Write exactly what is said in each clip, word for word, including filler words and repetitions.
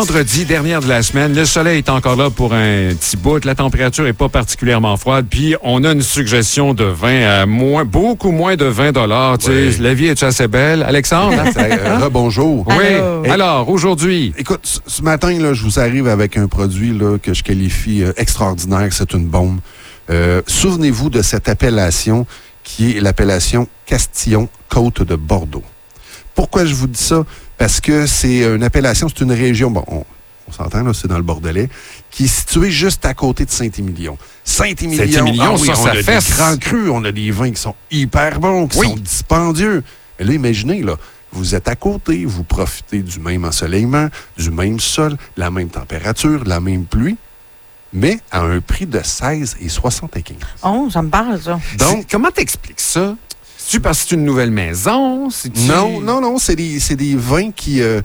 vendredi, dernière de la semaine. Le soleil est encore là pour un petit bout. La température n'est pas particulièrement froide. Puis, on a une suggestion de vin à moins, beaucoup moins de vingt dollars. Oui. La vie est assez belle. Alexandre? euh, Rebonjour. Oui. Allô. Alors, aujourd'hui... Écoute, ce matin, là, je vous arrive avec un produit là, que je qualifie euh, extraordinaire. C'est une bombe. Euh, souvenez-vous de cette appellation qui est l'appellation Castillon-Côte de Bordeaux. Pourquoi je vous dis ça? Parce que c'est une appellation, c'est une région, bon, on, on s'entend, là, c'est dans le Bordelais, qui est située juste à côté de Saint-Émilion. Saint-Émilion, Saint-Émilion, ah oui, ça, on ça a fesse. des grands crus, on a des vins qui sont hyper bons, qui oui. sont dispendieux. Mais là, imaginez, là, vous êtes à côté, vous profitez du même ensoleillement, du même sol, la même température, la même pluie, mais à un prix de seize et soixante-quinze. Oh, ça me parle, ça. Donc, comment t'expliques ça? C'est-tu parce que c'est une nouvelle maison? C'est-tu... Non, non, non. C'est des, c'est des vins qui, euh,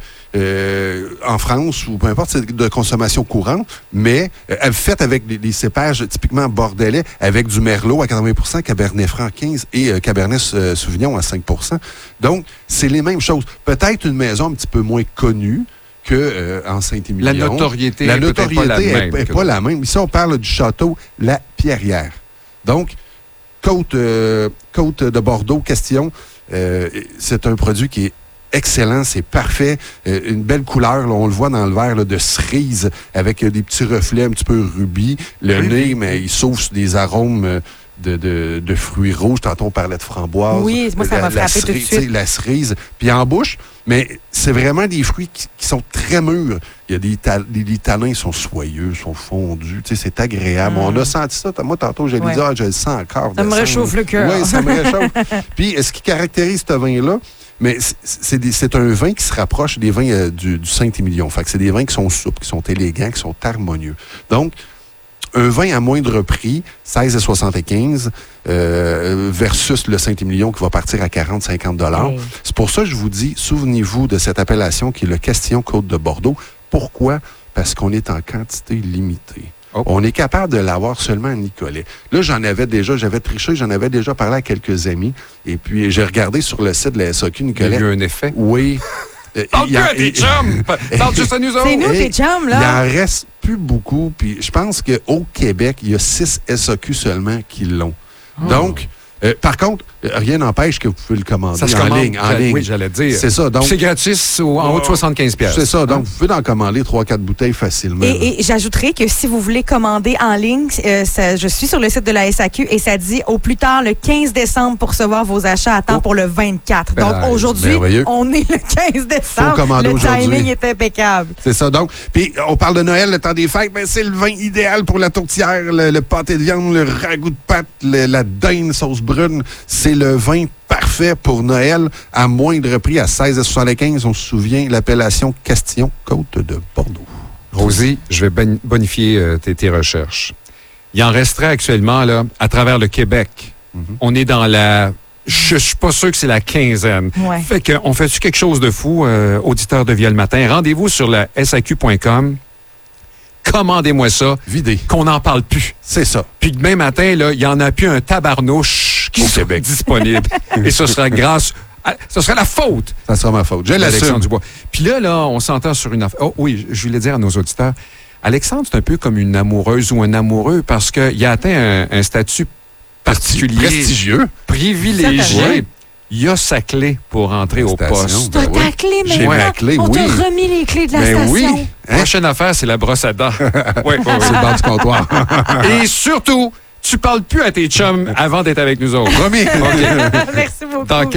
euh, en France, ou peu importe, c'est de consommation courante, mais euh, faites avec des, des cépages typiquement bordelais, avec du merlot à quatre-vingts pour cent, cabernet franc quinze et euh, cabernet euh, sauvignon à cinq pour cent. Donc, c'est les mêmes choses. Peut-être une maison un petit peu moins connue que euh, en Saint-Émilion. La notoriété la n'est notoriété peut-être pas la même. n'est pas la même. Ici, on parle du château La Pierrière. Donc, Côte, euh, Côte de Bordeaux, Castillon, euh, c'est un produit qui est excellent, c'est parfait. Euh, une belle couleur, là, on le voit dans le verre là, de cerise, avec euh, des petits reflets un petit peu rubis. Le oui. nez, mais il s'ouvre sur des arômes euh, de, de, de fruits rouges. Tantôt, on parlait de framboise. Oui, moi, ça m'a frappé tout de suite. La cerise, puis en bouche. Mais c'est vraiment des fruits qui, qui sont très mûrs. Il y a des, ta- des, des tanins sont soyeux, sont fondus. Tu sais, c'est agréable. Mm. On a senti ça. Moi, tantôt, j'allais ouais. dire, ah, je le sens encore. Ça me réchauffe le cœur. Oui, ça me réchauffe. Puis, ce qui caractérise ce vin-là, mais c'est, c'est, des, c'est un vin qui se rapproche des vins euh, du, du Saint-Émilion. Fait que c'est des vins qui sont souples, qui sont élégants, qui sont harmonieux. Donc, un vin à moindre prix, seize et soixante-quinze, euh, versus le Saint-Émilion qui va partir à quarante à cinquante dollars. Oui. C'est pour ça que je vous dis, souvenez-vous de cette appellation qui est le Castillon-Côte de Bordeaux. Pourquoi? Parce qu'on est en quantité limitée. Oh. On est capable de l'avoir seulement à Nicolet. Là, j'en avais déjà, j'avais triché, j'en avais déjà parlé à quelques amis. Et puis, j'ai regardé sur le site de la S A Q Nicolet. Il y a eu un effet? Oui. Parle plus à tes chums! Parle juste à nous autres! C'est nous, tes chums, là! Il en reste plus beaucoup. Puis je pense qu'au Québec, il y a six S A Q seulement qui l'ont. Oh. Donc, euh, par contre, rien n'empêche que vous pouvez le commander ça se en commande, ligne. En ligne. Oui, j'allais dire. C'est ça. Donc, c'est gratis au, en haut de soixante-quinze dollars. C'est ça. Donc, hein? vous pouvez en commander trois quatre bouteilles facilement. Et, et j'ajouterais que si vous voulez commander en ligne, euh, ça, je suis sur le site de la S A Q et ça dit au plus tard le quinze décembre pour recevoir vos achats à temps oh. pour le vingt-quatre. Donc, ben, aujourd'hui, merveilleux. On est le quinze décembre. Faut commander le aujourd'hui. timing est impeccable. C'est ça. Donc, puis on parle de Noël, le temps des fêtes, ben, c'est le vin idéal pour la tourtière, le, le pâté de viande, le ragoût de pâte, le, la dinde sauce brune. C'est le vin parfait pour Noël à moindre prix, à seize à soixante-quinze. On se souvient, l'appellation Castillon-Côte de Bordeaux. Rosie, je vais bon- bonifier euh, tes, tes recherches. Il en resterait actuellement, là, à travers le Québec. Mm-hmm. On est dans la... Je suis pas sûr que c'est la quinzaine. Ouais. Fait qu'on fait-tu quelque chose de fou, euh, auditeur de Via le matin? Rendez-vous sur la S A Q point com. Commandez-moi ça. Vidé. Qu'on n'en parle plus. C'est ça. Puis demain matin, là, il n'y en a plus un tabarnouche qui est disponible. Et ce sera grâce... À, ce sera la faute. Ça sera ma faute. Je l'assume. Dubois. Puis là, là, on s'entend sur une affaire. Oh oui, je voulais dire à nos auditeurs, Alexandre, c'est un peu comme une amoureuse ou un amoureux parce qu'il a atteint un, un statut particulier. Prestigieux. Privilégié. Il a sa clé pour entrer au poste. Tu as ta clé maintenant. J'ai ma clé, on oui. t'a remis les clés de la ben station. Oui. Hein? Prochaine affaire, c'est la brosse à dents. Oui, oui, c'est le bas du comptoir. Et surtout, tu parles plus à tes chums avant d'être avec nous autres. Promis. Okay. Merci beaucoup. Dans